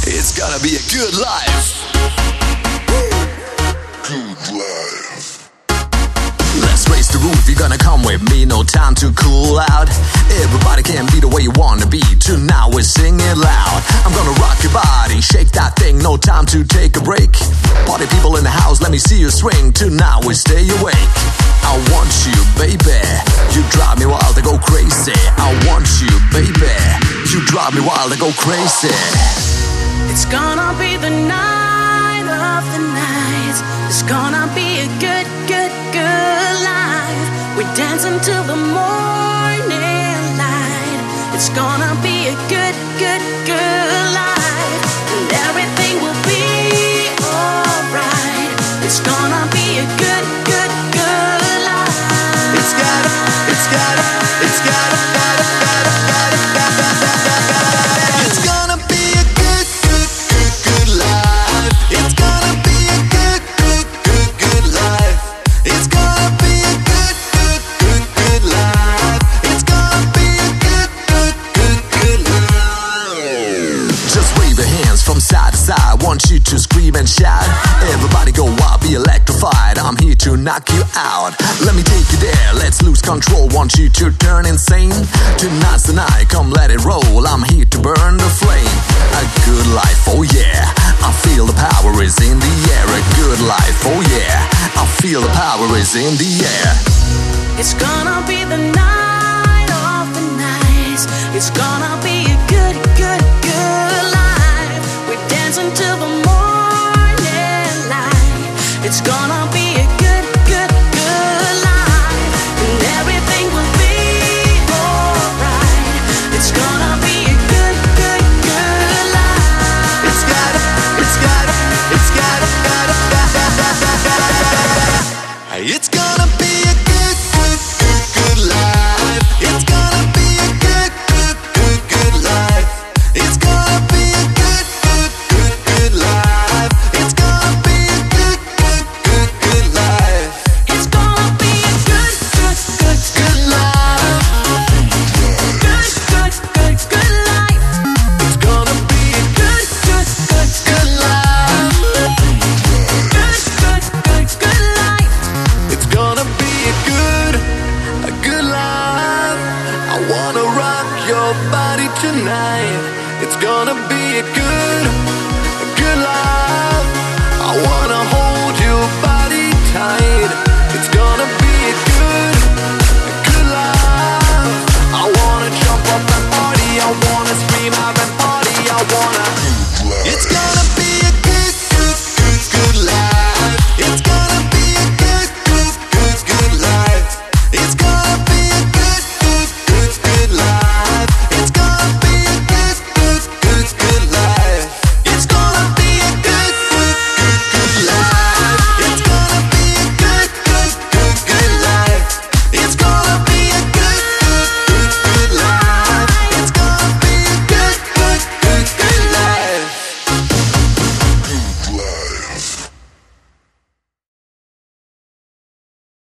It's gonna be a good life. Good life. Let's raise the roof, you're gonna come with me, no time to cool out. Everybody can be the way you wanna be, tonight we sing it loud. I'm gonna rock your body, shake that thing, no time to take a break. Party people in the house, let me see you swing, tonight we stay awake. I want you, baby, you drive me wild, I go crazy. I want you, baby, you drive me wild, I go crazy. It's gonna be the night of the nights. It's gonna be a good, good, good life. We dance until the morning light. It's gonna be a good, good, good life. And everything will be alright. It's gonna be a good, good, good life. It's gotta, it's gotta, it's gotta, gotta, gotta, gotta, gotta. It's gonna be a good, good, good, good life. It's gonna be a good, good, good, good life. It's gonna be a good, good, good, good life. It's gonna be a good, good, good, good life. Just wave your hands from side to side. Want you to scream and shout. Everybody go wild, be electrified. I'm here to knock you out. Let me take you there, let's lose control. Want you to turn insane. Tonight's the night, come let it roll. I'm here to burn the flame. A good life, oh yeah. I feel the power is in the air. A good life, oh yeah. I feel the power is in the air. It's gonna be the night of the nights. It's gonna be a good, good, good life. We dance until the morning light. It's gonna be a good, good, good life. And everything will be alright. It's gonna be a good, good, good life. It's gotta, it's gotta, it's gotta, gotta, gotta. It's gonna be a good, good, good, good life. It's gonna be a good, good, good, good life. It's gonna be a good, good, good, good life. It's gonna be a good, good, good, good life. It's gonna be a good, good, good, Good life. good, good, good, good life. It's gonna be a Good, good, good, good life. good, good, good, good life. It's gonna be a good life. I wanna rock your body tonight. It's gonna be a good life. I wanna hold your body tight. It's gonna be a good life. I wanna jump up and party. I wanna scream out and party. I wanna. It's gonna be a good, good, good, good life. It's gonna be a good, good, good, good life. It's gonna